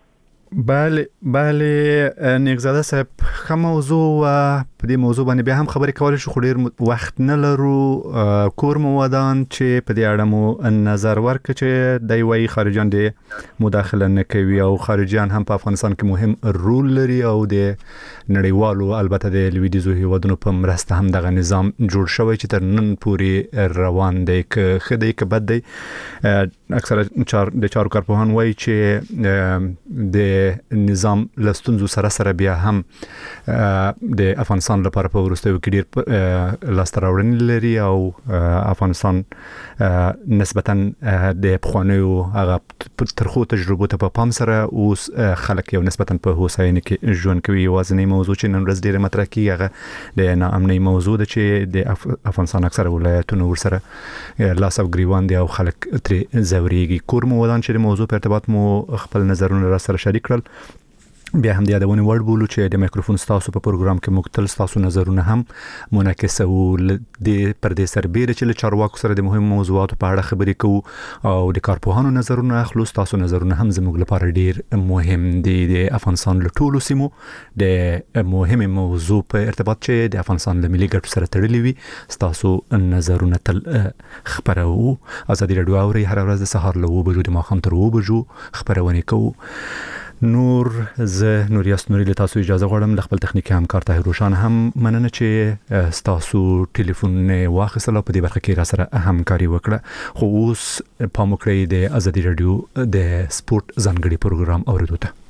بله نیکزاده صاحب خه موضوع په دې موضوع باندې بیا هم خبرې کولای شو، خو ډیر وخت نه لرو. کور مو ودان چې په دې اړه مو نظر ورکړي چې د وی خارجيان د مداخله نه کوي او خارجيان هم په افغانستان کې مهم رول لري او د نړیوالو البته د لویدیزو هیوادونو په مرسته هم دغه نظام جوړ شوی چې تر نن پورې روان دی، که خدای که بد دی. اکثره د چارو کارپوهان وایي چې د نظام لستونزو سره بیا هم د افغانستان لپاره په ورستیو کې ډیر لاسته راوړنې لري او افغانستان نسبتاً د پخوانیو هغه ترخو تجربو ته په پام سره اوس خلک یو نسبتاً په هوساینه کې ژوند کوي. یوازینی موضوع چې نن ورځ ډیره مطرح کیږي هغه د ناامنۍ موضوع ده چې د افغانستان اکثره ولایتونو ورسره لاس او ګریوان دي او خلک ترې زوريږي. کور مو ودان چې د موضوع په ارتباط مو خپل نظرونه را سره شریک کړل. بیا هم د یادونه وړ بولو چې د مایکروفون تاسو په پروګرام کې مختل تاسو نظرونه هم منعکس او د پردې سربېره چې له چارواکو سره د مهم موضوعاتو په اړه خبرې کوو او د کارپوهانو نظرونه اخلو. تاسو نظرونه هم زموږ لپاره ډیر مهم دي. د افغانستان له ټولو سیمو د مهمه موضوع په ارتباط چې د افغانستان له ملي ګټو سره تړلې وي تاسو نظرونه تل خبرو. ازادي رادیو اوري هر ورځ د سهار له 9 بجو د ماښام تر 9 بجو خبرونه کوو. نور زه نوریاس نوري له تاسو اجازه غواړم د خپل تخنیکی همکار طاهر روشان هم مننه چې تاسو ټلیفون واخیستل په دې برخه کې را سره همکاري وکړه. خو اوس په موکړې د ازادي رادیو د سپورت ځانګړي پروګرام اوریدو ته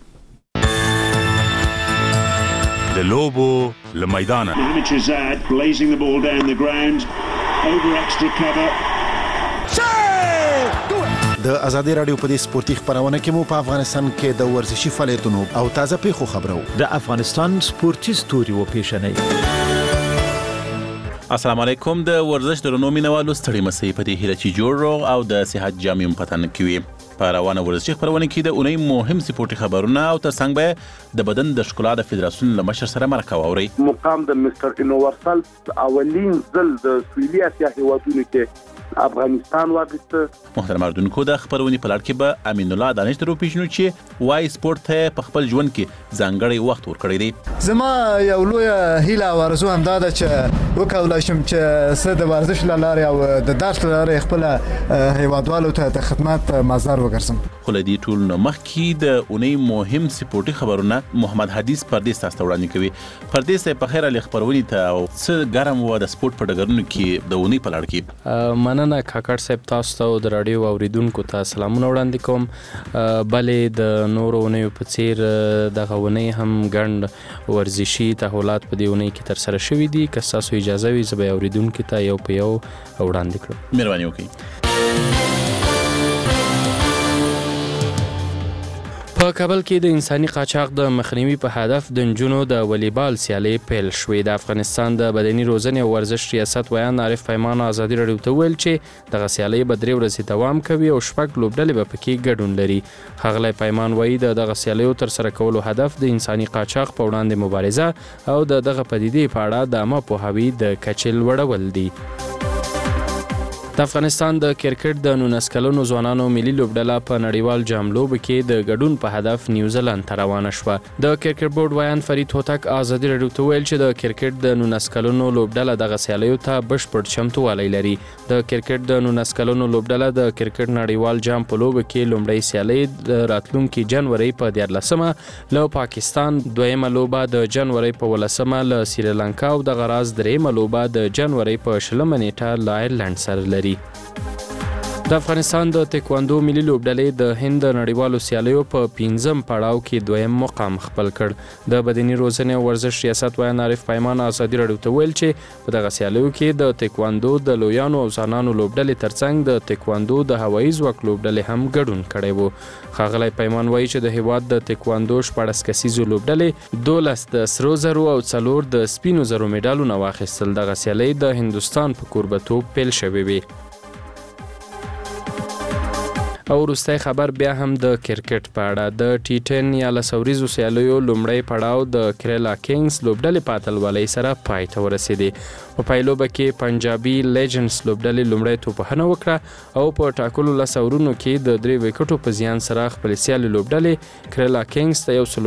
د لوبو له میدانه Mohamed blazing the ball down the ground over extra cover د ازادي رادیو په دې سپورتي خبرونه کې مو په افغانستان کې د ورزشي فعالیتونو او تازه پیښو خبرو د افغانستان سپورتي ستوري او پیښنې. السلام علیکم. د ورزش درنو مینوالو ستړي مسئ په دې هیله چې جوړ او د صحت جامع پتن کوي. په روانه ورزشي خبرونه کې د اونۍ مهم سپورتي خبرونه او ترڅنګ به د بدن د ښکلا د فدراسیون له مشر سره مرکه واوري. مقام د مستر یونیورسال اولین ځل د سویلي اسیا هیوادونو کې افغانستان واغسته. محترم اردوونکو د خبرونې په لړ کې به امین الله دانش درو پیژنو چې وای سپورت ته په خپل ژوند کې ځانګړی وخت ورکړی دی. زما یو لوی هیله او ارزو هم دا ده چې وکولای شم چې څه د ورزش لاره او د درس لاره خپل هیوادوالو ته د خدمت مزار وګرځم. خو له دې ټول نه مخکې د اونۍ مهم سپورتي خبرونه محمد حدیث پردیس تاسو ته وړاندې کوي. پردیس په خیر علي خبرونې ته او څه ګرم و د سپورت په ډګرونو کې د اونۍ په لړ کې. مننه کاکړ صاحب، تاسو ته د رادیو اوریدونکو ته سلامونه وړاندې کوم. بلې د نورو اونیو په څیر دغه اونۍ هم ګڼ ورزشي تحولات په دې اونۍ کې تر سره شوي دي. که تاسو اجازه وي زه به اوریدونکو ته یو په یو وړاندې کړم. مهرباني وکړئ. په کابل کې د انساني قاچاق د مخنیوي په هدف د نجونو د والیبال سیالۍ پیل شوې. د افغانستان د بدني روزنې او ورزش ریاست ویان عارف پیمان ازادي رادیو ته ویل چې دغه سیالۍ به 3 ورځې دوام کوي او 6 لوبډلې به پکې ګډون لري. ښاغلی پیمان وایي د دغه سیالیو تر سره کولو هدف د انساني قاچاق په وړاندې مبارزه او د دغه پدیدې په اړه د عامه پوهاوي د کچې لوړول دي. د افغانستان د کرکټ د 19 کلنو ځوانانو ملي لوبډله په نړیوال جام لوبه کې د ګډون په هدف نیوزیلند ته روانه شوه. د کرکټ بورډ ویان فرید هوتک ازادي رادیو ته ویل چې د کرکټ د 19 کلنو لوبډله دغه سیالیو ته بشپړ چمتووالی لري. د کرکټ د 19 کلنو لوبډله د کرکټ نړیوال جام په لوبه کې لومړی سیالۍ د راتلونکي جنوري په 14مه له پاکستان، دویمه لوبه د جنوري په 18مه له سریلانکا او د غراز دریمه لوبه د جنوري په 20مه نیټه له آیرلند سره لري. د افغانستان د تکواندو ملي لوبډلې د هند نړیوالو سیالیو په 5م پړاو کې دویم مقام خپل کړ. د بدني روزنې او ورزش ریاست ویان عارف پیمان ازادي رادیو ته ویل چې په دغه سیالیو کې د تکواندو د لویانو او ځوانانو لوبډلې ترڅنګ د تکواندو د هوایي ځواک لوبډلې هم ګډون کړی وو. ښاغلی پیمان وایي چې د هیواد د تکواندو 14 کسیزو لوبډلې 12 د سرو زرو او 4 د سپینو زرو میډالونه واخیستل. دغه سیالۍ د هندوستان په کوربتوب پیل شوې وې. او وروستی خبر بیا هم د کرکټ په اړه. د ټي10 یا لسوریزو سیالیو لومړی پړاو د کریلا کینګز لوبډلې په اتلولۍ سره پای ته ورسېدې. په پایلوبه کې پنجابي لیجنډز لوبډلې لومړی توپخنه وکړه او په ټاکلو 10 اورونو کې د 3 وکټو په زیان سره خپل سیالي لوبډلې کریلا کینګز ته 1